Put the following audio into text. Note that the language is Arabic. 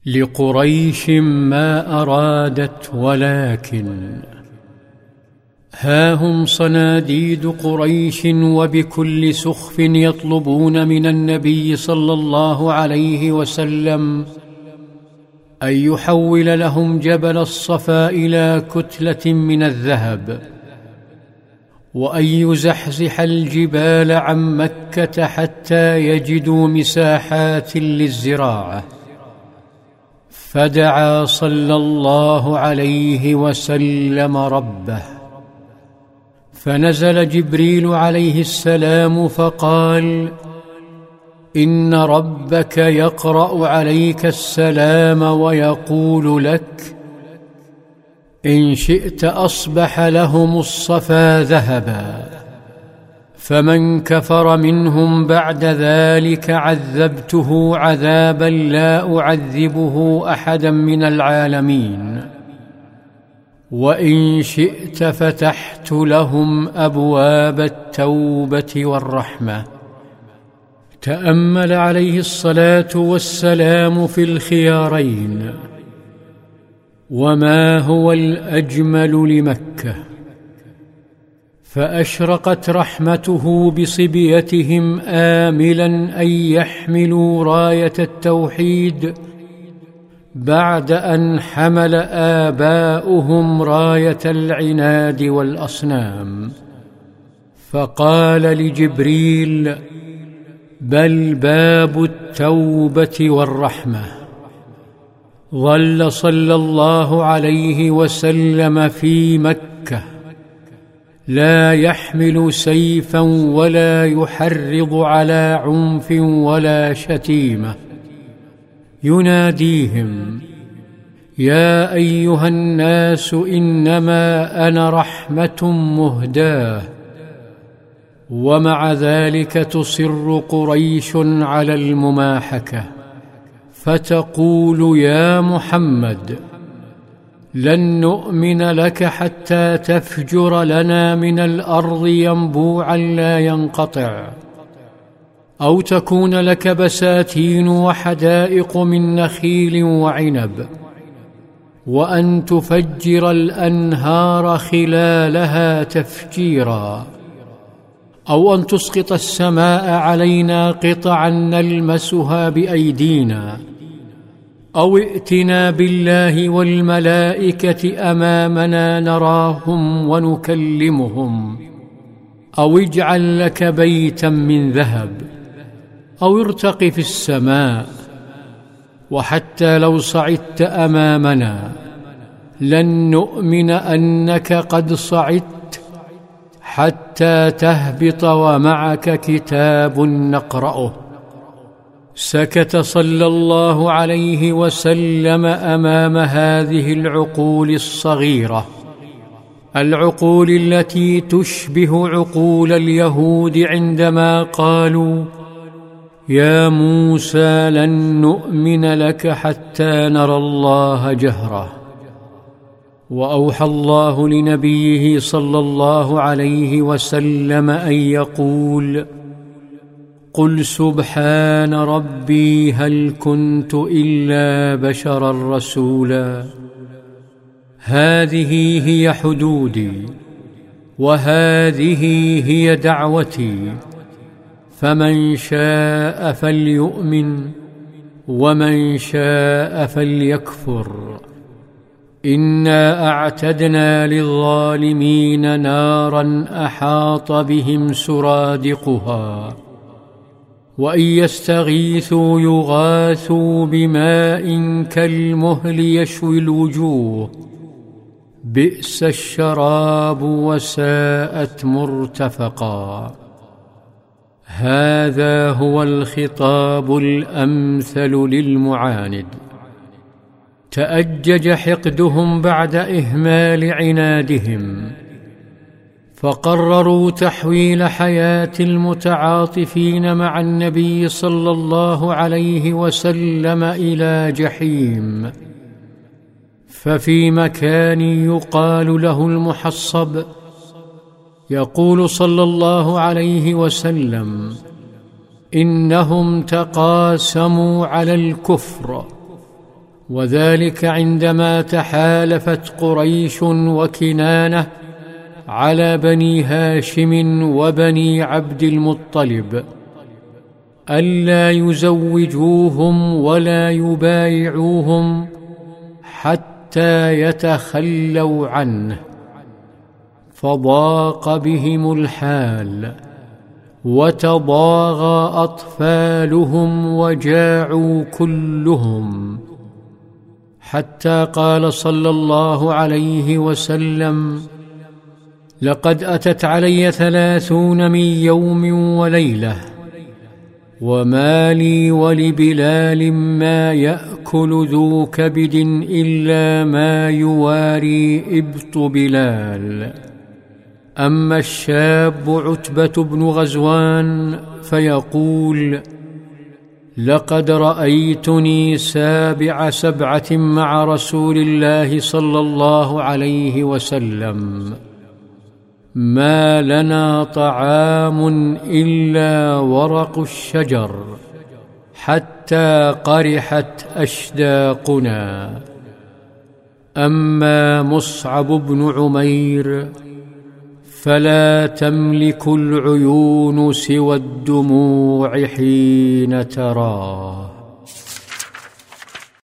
لقريش ما أرادت ولكن ها هم صناديد قريش وبكل سخف يطلبون من النبي صلى الله عليه وسلم أن يحول لهم جبل الصفا إلى كتلة من الذهب، وأن يزحزح الجبال عن مكة حتى يجدوا مساحات للزراعة. فدعا صلى الله عليه وسلم ربه، فنزل جبريل عليه السلام فقال: إن ربك يقرأ عليك السلام ويقول لك: إن شئت أصبح لهم الصفا ذهبا، فمن كفر منهم بعد ذلك عذبته عذابا لا أعذبه أحدا من العالمين، وإن شئت فتحت لهم أبواب التوبة والرحمة. تأمل عليه الصلاة والسلام في الخيارين، وما هو الأجمل لمكة؟ فأشرقت رحمته بصبيتهم آملا أن يحملوا راية التوحيد بعد أن حمل آباؤهم راية العناد والأصنام. فقال لجبريل: بل باب التوبة والرحمة. ظل صلى الله عليه وسلم في مكة لا يحمل سيفا ولا يحرض على عنف ولا شتيمة، يناديهم: يا أيها الناس إنما أنا رحمة مهداة. ومع ذلك تصر قريش على المماحكة، فتقول: يا محمد، لن نؤمن لك حتى تفجر لنا من الأرض ينبوعا لا ينقطع، أو تكون لك بساتين وحدائق من نخيل وعنب، وأن تفجر الأنهار خلالها تفجيرا، أو أن تسقط السماء علينا قطعا نلمسها بأيدينا، أو ائتنا بالله والملائكة أمامنا نراهم ونكلمهم، أو اجعل لك بيتا من ذهب، أو ارتق في السماء. وحتى لو صعدت أمامنا لن نؤمن أنك قد صعدت حتى تهبط ومعك كتاب نقرأه. سكت صلى الله عليه وسلم أمام هذه العقول الصغيرة، العقول التي تشبه عقول اليهود عندما قالوا: يا موسى لن نؤمن لك حتى نرى الله جهرة. وأوحى الله لنبيه صلى الله عليه وسلم أن يقول: قل سبحان ربي هل كنت إلا بشرا رسولا. هذه هي حدودي، وهذه هي دعوتي، فمن شاء فليؤمن ومن شاء فليكفر. إنا أعتدنا للظالمين نارا أحاط بهم سرادقها، وإن يستغيثوا يغاثوا بماء كالمهل يشوي الوجوه، بئس الشراب وساءت مرتفقا. هذا هو الخطاب الأمثل للمعاند. تأجج حقدهم بعد إهمال عنادهم، فقرروا تحويل حياة المتعاطفين مع النبي صلى الله عليه وسلم إلى جحيم. ففي مكان يقال له المحصب يقول صلى الله عليه وسلم: إنهم تقاسموا على الكفر، وذلك عندما تحالفت قريش وكنانة على بني هاشم وبني عبد المطلب ألا يزوجوهم ولا يبايعوهم حتى يتخلوا عنه، فضاق بهم الحال وتضاغى أطفالهم وجاعوا كلهم، حتى قال صلى الله عليه وسلم: لقد أتت علي 30 من يوم وليلة، وما لي ولبلال ما يأكل ذو كبد إلا ما يواري إبط بلال. أما الشاب عتبة بن غزوان فيقول: لقد رأيتني 7 مع رسول الله صلى الله عليه وسلم، ما لنا طعام إلا ورق الشجر حتى قرحت أشداقنا. أما مصعب بن عمير فلا تملك العيون سوى الدموع حين تراه.